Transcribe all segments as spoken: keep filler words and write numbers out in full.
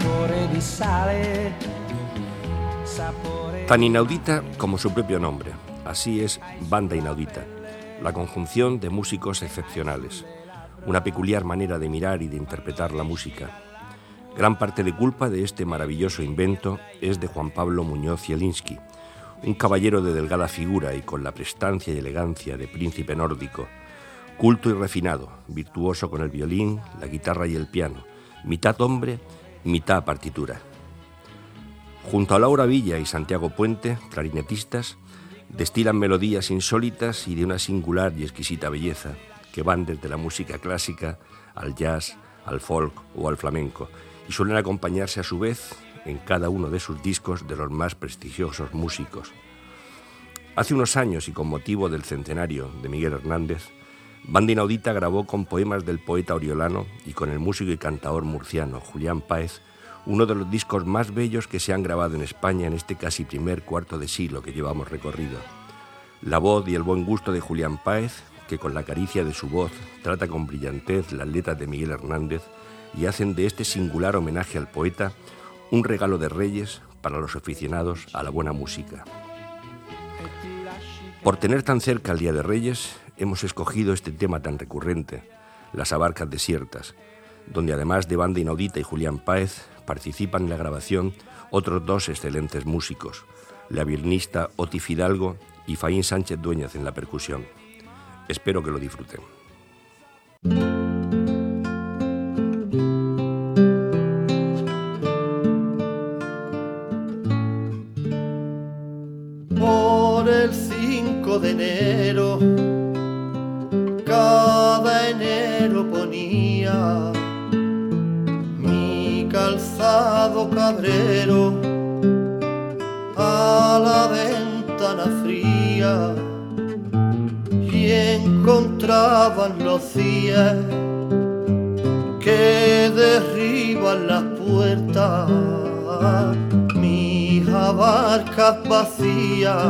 Tan inaudita como su propio nombre. Así es Banda Inaudita, la conjunción de músicos excepcionales, una peculiar manera de mirar y de interpretar la música. Gran parte de culpa de este maravilloso invento es de Juan Pablo Muñoz Zielinski, un caballero de delgada figura y con la prestancia y elegancia de príncipe nórdico, culto y refinado, virtuoso con el violín, la guitarra y el piano, mitad hombre, mitad partitura. Junto a Laura Villa y Santiago Puente, clarinetistas, destilan melodías insólitas y de una singular y exquisita belleza, que van desde la música clásica al jazz, al folk o al flamenco, y suelen acompañarse a su vez en cada uno de sus discos de los más prestigiosos músicos. Hace unos años y con motivo del centenario de Miguel Hernández, Banda Inaudita grabó con poemas del poeta oriolano y con el músico y cantaor murciano Julián Páez uno de los discos más bellos que se han grabado en España en este casi primer cuarto de siglo que llevamos recorrido. La voz y el buen gusto de Julián Páez, que con la caricia de su voz trata con brillantez las letras de Miguel Hernández y hacen de este singular homenaje al poeta un regalo de Reyes para los aficionados a la buena música. Por tener tan cerca el Día de Reyes, hemos escogido este tema tan recurrente, Las Abarcas Desiertas, donde además de Banda Inaudita y Julián Páez, participan en la grabación otros dos excelentes músicos, la violinista Oti Fidalgo y Faín Sánchez Dueñas en la percusión. Espero que lo disfruten. Por el cinco de enero, cada enero ponía calzado cabrero a la ventana fría y encontraban los días que derriban las puertas, mis abarcas vacías,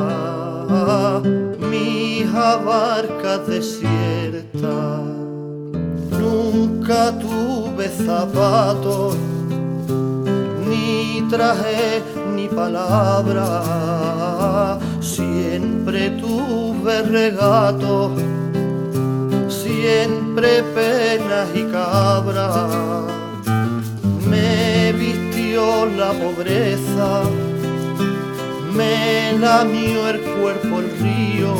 mis abarcas desiertas. Nunca tuve zapatos, ni traje ni palabra, siempre tuve regatos, siempre penas y cabras. Me vistió la pobreza, me lamió el cuerpo el río,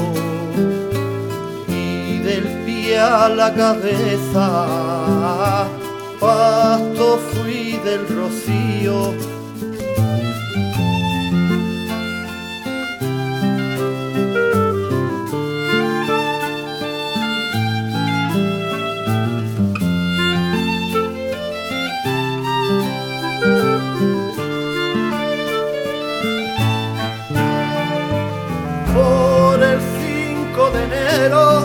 y del pie a la cabeza pasto fui del rocío. Por el cinco de enero,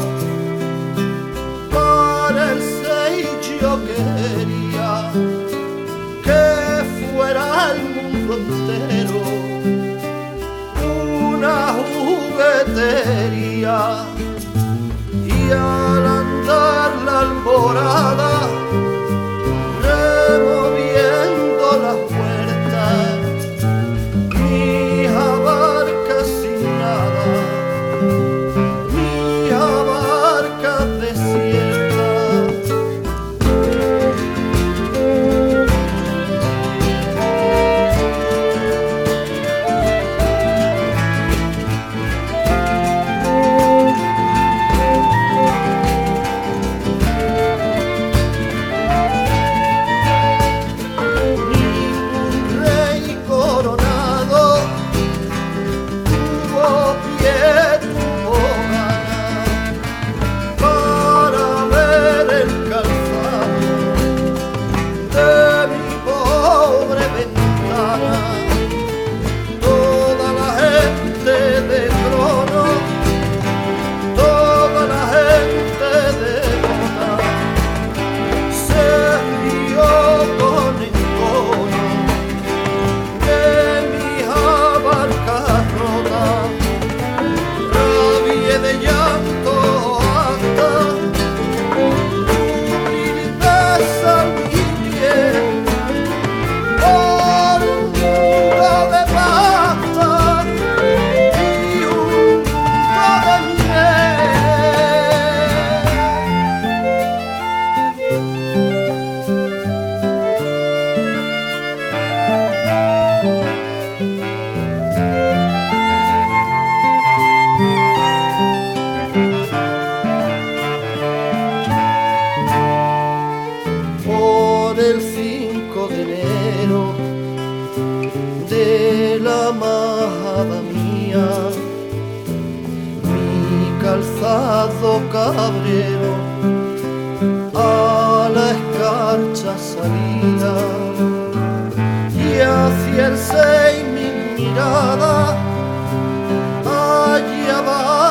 para el seis yo quería que fuera el mundo entero una juguetería, y al andar la alborada removiendo las puertas, mis abarcas sin nada, mis abarcas desiertas. alzado cabrero a la escarcha salía, y hacia el Sey mi mirada allá va